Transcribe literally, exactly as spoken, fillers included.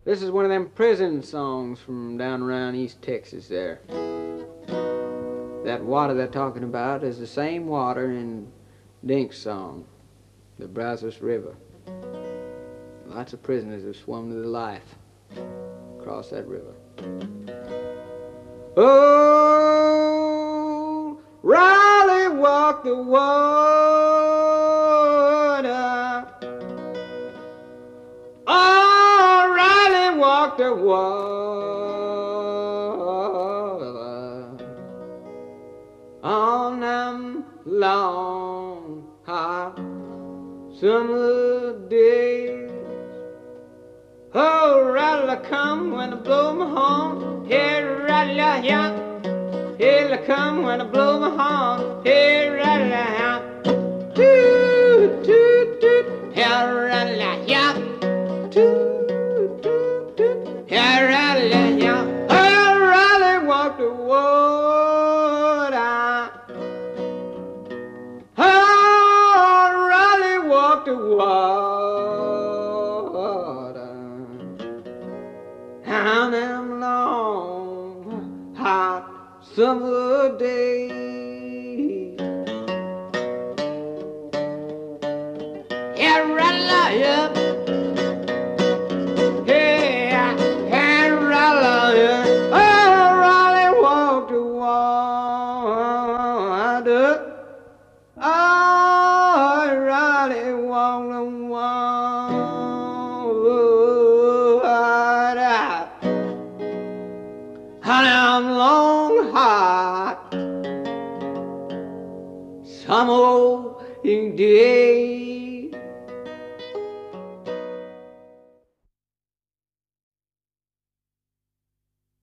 This is one of them prison songs from down around East Texas there. That water they're talking about is the same water in Dink's song, the Brazos River. Lots of prisoners have swum to their life across that river. Oh, Raleigh walked the water. Oh, Raleigh walked the water on them long, hot summer days. Oh, Raleigh come when I blow my horn. Hey, Raleigh, yeah. Hey, come when I blow my horn. Hey, Raleigh, yeah. Toot, toot, toot. Hey, Raleigh, yeah. Toot, toot, toot. Hey, Raleigh, yeah. Oh, Raleigh walked the water. Oh, Raleigh walked the water. Down them long, hot summer days. Yeah, Raleigh, yeah. Yeah, yeah, Raleigh, yeah. Oh, Raleigh walked the water. Oh, Raleigh walked the water. Honey, I'm long, hot summer day.